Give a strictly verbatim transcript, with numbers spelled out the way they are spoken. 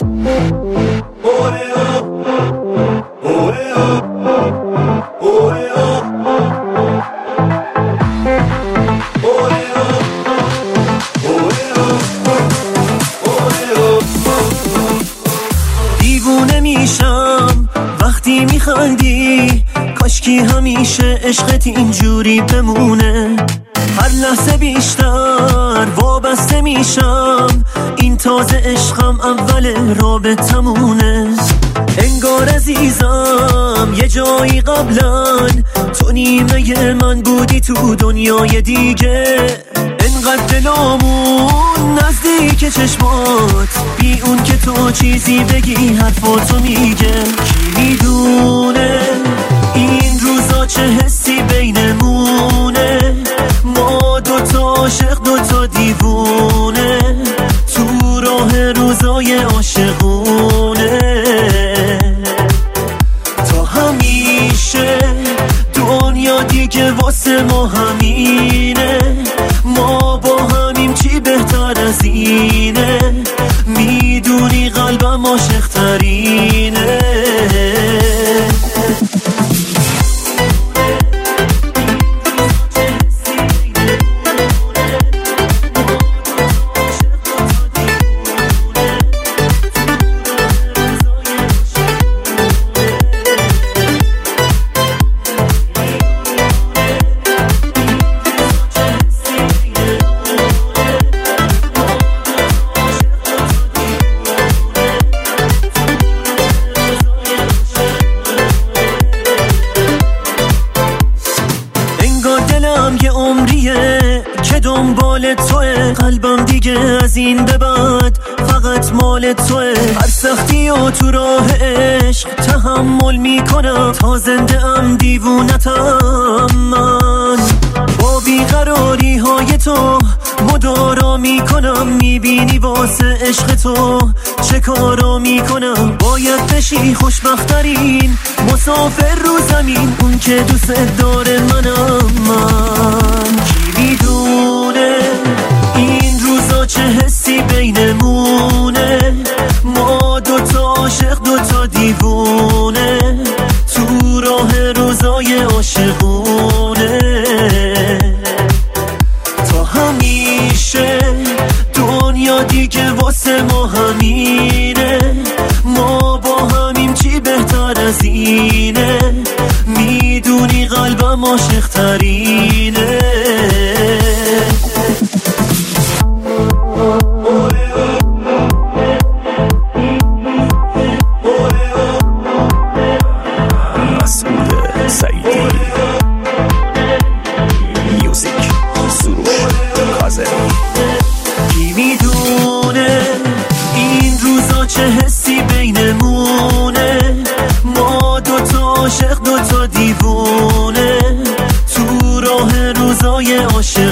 دیوونه میشم وقتی میخندی، کاشکی همیشه عشقت اینجوری بمونه. هر لحظه بیشتر وابسته میشم، این تازه عشقم اول رابطمونه. انگار عزیزم یه جایی قبلا تو نیمه من بودی تو دنیای دیگه. انقدر دلامون نزدیک چشمات، بی اون که تو چیزی بگی حرفاتو میگه. کی میدونه این روزا چه حسی بینمونه، ما دوتا عاشق دوتا دیوونه، تو راه روزای عاشقونه. تا همیشه دنیا دیگه واسه ما همینه، ما با همیم چی بهتر از اینه، میدونی قلبم عاشق ترینه. یه عمریه که دنبال توه، قلبم دیگه از این به بعد فقط مال توه. هر سختی و تو راه عشق تحمل میکنم، تا زنده ام دیوونتم من. با بیقراری های تو مدارا میکنم، میبینی واسه عشق تو چه کارا میکنم. باید بشی خوشبخترین مسافر رو زمین، اون که دوست داره منم من. کی میدونه این روزا چه حسی بینمونه، ما دوتا عاشق دوتا دیوونه، تو راه روزای عاشقونه. تا همیشه دنیا دیگه واسه ما همینه، ما با همیم چی بهتر از اینه، میدونی قلبم عاشق ترینه. کی میدونه این روزا چه حسی بینمونه، ما دوتا عاشق دوتا دیوونه، تو راه روزای عاشق